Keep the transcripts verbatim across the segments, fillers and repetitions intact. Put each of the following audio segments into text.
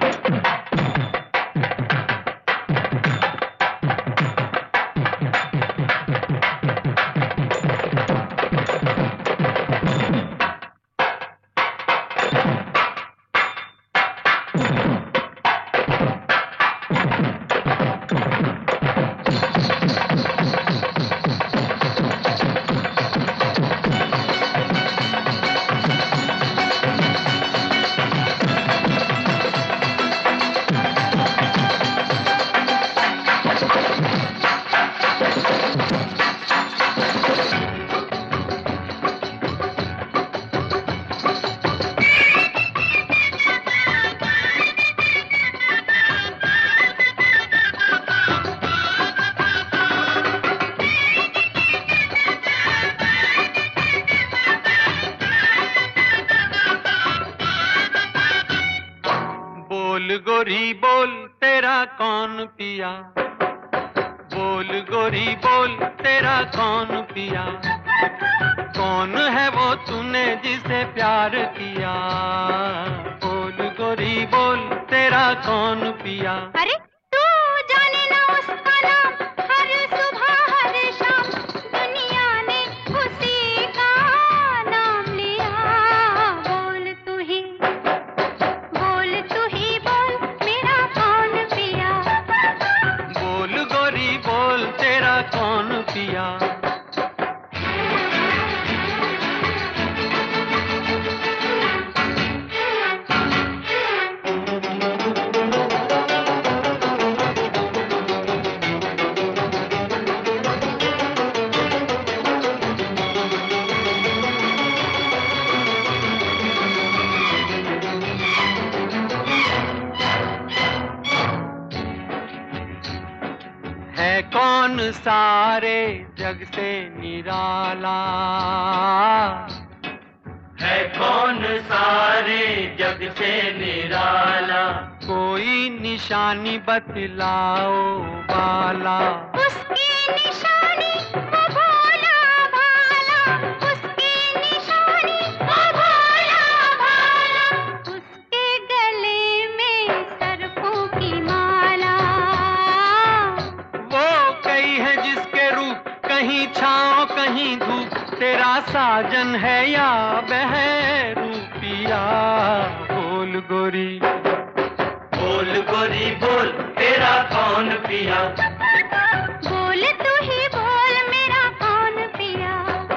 बोल गोरी बोल तेरा कौन पिया, बोल गोरी बोल तेरा कौन पिया, कौन है वो तूने जिसे प्यार किया। बोल गोरी बोल तेरा कौन पिया। अरे तू जाने ना उसका नाम, हर सुबह हर शाम दुनिया ने उसी का नाम लिया। बोल तू ही बोल तू ही बोल मेरा कौन पिया, बोल गोरी बोल तेरा कौन पिया। है कौन सारे जग से निराला, है कौन सारे जग से निराला, कोई निशानी बतलाओ बाला। उसकी निशानी वो भोला भाला, उसकी निशानी वो भोला भाला, उसके गले में सरफों की माला। वो कई है जिसके रूप कहीं छाँव कहीं धूप, तेरा साजन है या बहरूपिया। बोल गोरी बोल गोरी बोल तेरा कौन पिया, बोल तू ही बोल मेरा कौन पिया।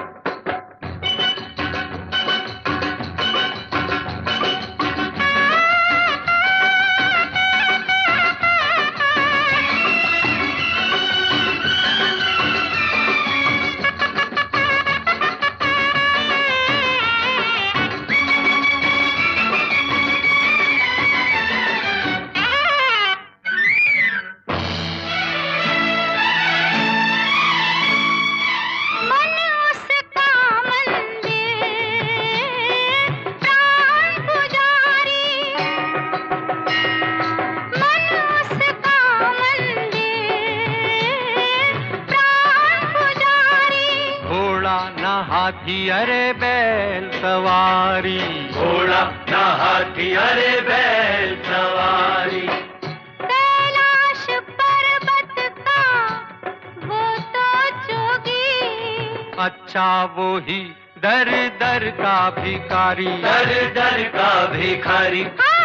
हाथी अरे बैल सवारी, घोड़ा ना हाथी अरे बैल सवारी। कैलाश पर्वत का वो तो जोगी, अच्छा वो ही दर दर का भिखारी, दर दर का भिखारी। हाँ